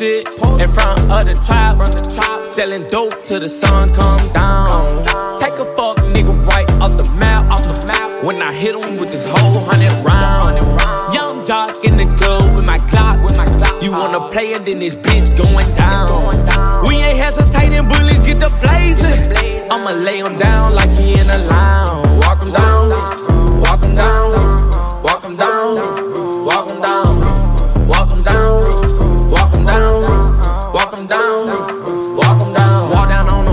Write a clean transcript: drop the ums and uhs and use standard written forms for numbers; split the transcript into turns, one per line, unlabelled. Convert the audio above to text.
posted in front of the tribe, selling dope till the sun come down. Take a fuck nigga right off the map. When I hit him with this whole 100 round. Young jock in the club with my Glock. You wanna play it, then this bitch going down. We ain't hesitating, bullies get the blazing. I'ma lay him down like